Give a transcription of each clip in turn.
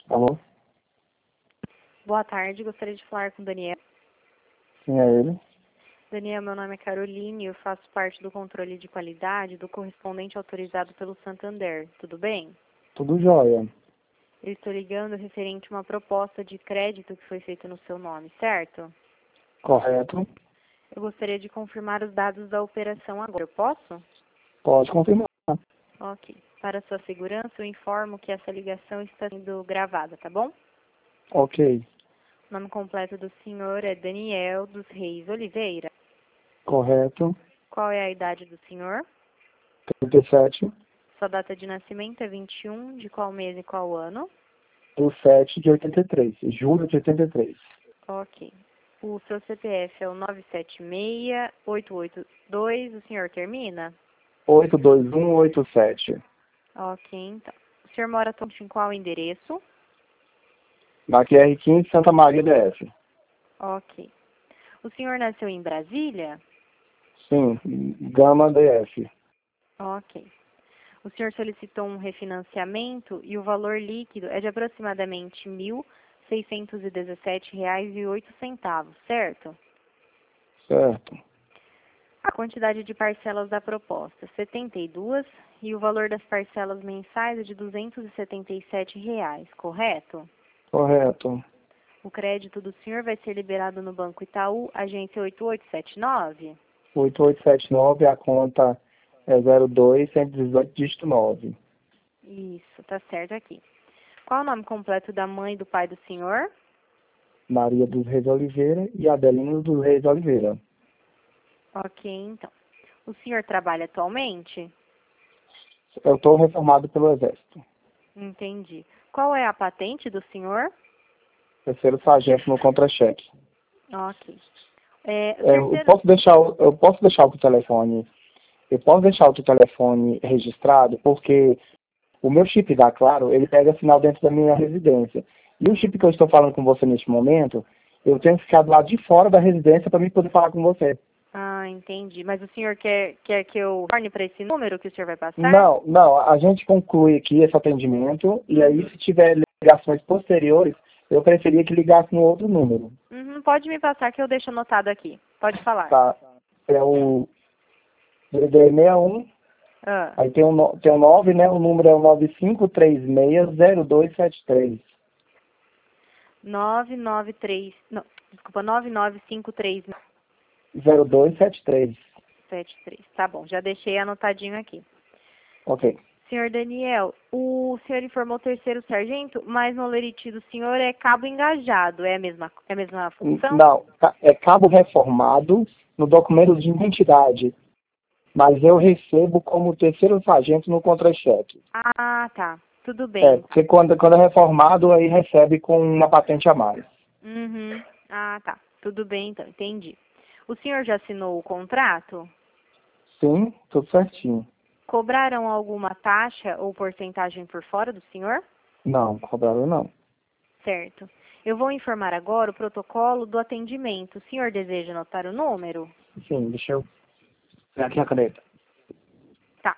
Alô? Boa tarde, gostaria de falar com o Daniel. Sim, é ele. Daniel, meu nome é Caroline, eu faço parte do controle de qualidade do correspondente autorizado pelo Santander. Tudo bem? Tudo jóia. Eu estou ligando referente a uma proposta de crédito que foi feita no seu nome, certo? Correto. Eu gostaria de confirmar os dados da operação agora. Eu posso? Pode confirmar. Ok. Para sua segurança, eu informo que essa ligação está sendo gravada, tá bom? Ok. O nome completo do senhor é Daniel dos Reis Oliveira. Correto. Qual é a idade do senhor? 37 Sua data de nascimento é 21, de qual mês e qual ano? do 7 de 83. Julho de 83. Ok. O seu CPF é o 976-882, o senhor termina? 82187. Ok, então. O senhor mora atualmente em qual endereço? Na QR15 Santa Maria DF. Ok. O senhor nasceu em Brasília? Sim. Gama DF. Ok. O senhor solicitou um refinanciamento e o valor líquido é de aproximadamente R$ 1.617,08, certo? Certo. A quantidade de parcelas da proposta, 72, e o valor das parcelas mensais é de R$ 277, correto? Correto. O crédito do senhor vai ser liberado no Banco Itaú, agência 8879? 8879, a conta é 02118, dígito 9. Isso, tá certo aqui. Qual o nome completo da mãe e do pai do senhor? Maria dos Reis Oliveira e Adelino dos Reis Oliveira. Ok, então. O senhor trabalha atualmente? Eu estou reformado pelo Exército. Entendi. Qual é a patente do senhor? Terceiro sargento no contra-cheque. Ok. Eu posso deixar o telefone. Eu posso deixar o teu telefone registrado porque o meu chip da Claro, ele pega sinal dentro da minha residência. E o chip que eu estou falando com você neste momento, eu tenho que ficar do lado de fora da residência para mim poder falar com você. Ah, entendi. Mas o senhor quer que eu torne para esse número que o senhor vai passar? Não, a gente conclui aqui esse atendimento e aí se tiver ligações posteriores, eu preferia que ligasse no outro número. Uhum, pode me passar que eu deixo anotado aqui. Pode falar. Tá? É o DDD 61. Ah, Aí tem o 9, né? O número é o 95360273. 993... Não, desculpa, 995373. 0273. Tá bom, já deixei anotadinho aqui. Ok. Senhor Daniel, o senhor informou terceiro sargento, mas no lerite do senhor é cabo engajado. É a mesma função? Não, é cabo reformado no documento de identidade. Mas eu recebo como terceiro sargento no contra-cheque. Ah, tá. Tudo bem. Porque quando é reformado, aí recebe com uma patente a mais. Uhum. Ah, tá. Tudo bem, então. Entendi. O senhor já assinou o contrato? Sim, tudo certinho. Cobraram alguma taxa ou porcentagem por fora do senhor? Não, cobrado não. Certo. Eu vou informar agora o protocolo do atendimento. O senhor deseja anotar o número? Sim, deixa eu pegar aqui a caneta. Tá.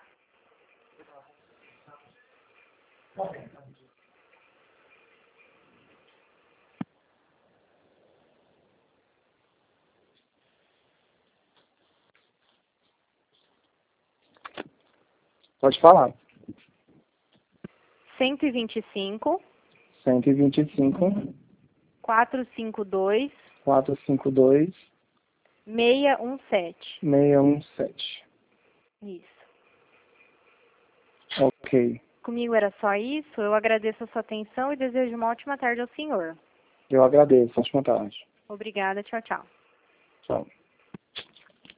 Pode falar. 125 125 452 452 617. 617. Isso. Ok. Comigo era só isso. Eu agradeço a sua atenção e desejo uma ótima tarde ao senhor. Eu agradeço. Ótima tarde. Obrigada. Tchau, tchau. Tchau.